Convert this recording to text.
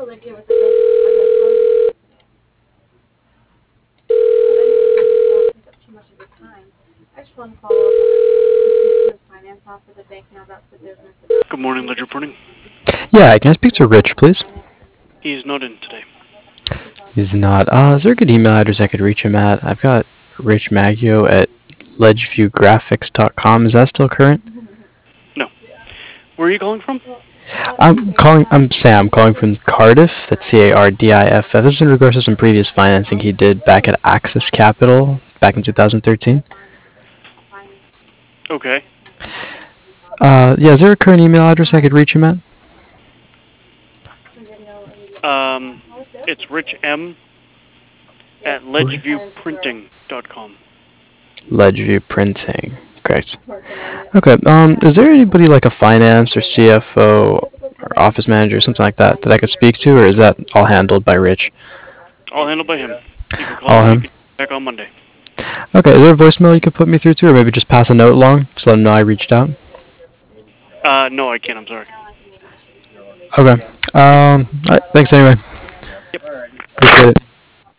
Good morning, Ledger Printing. Yeah, can I speak to Rich, please? He's not in today. He's not. Is there a good email address I could reach him at? I've got Rich Maggio at ledgeviewgraphics.com. Is that still current? No. Where are you calling from? I'm Sam, calling from Cardiff. That's Cardiff. This is in regards to some previous financing he did back at Axis Capital back in 2013. Okay. Yeah, is there a current email address I could reach him at? It's Rich M at ledgeviewprinting.com. Ledgeview Printing. Correct. Okay. Is there anybody like a finance or CFO or office manager or something like that that I could speak to, or is that all handled by Rich? All handled by him. You can call All him. You him. can back on Monday. Okay. Is there a voicemail you could put me through to, or maybe just pass a note along to let him know I reached out? No, I can't. I'm sorry. Okay. All right, thanks anyway. Yep. Appreciate it.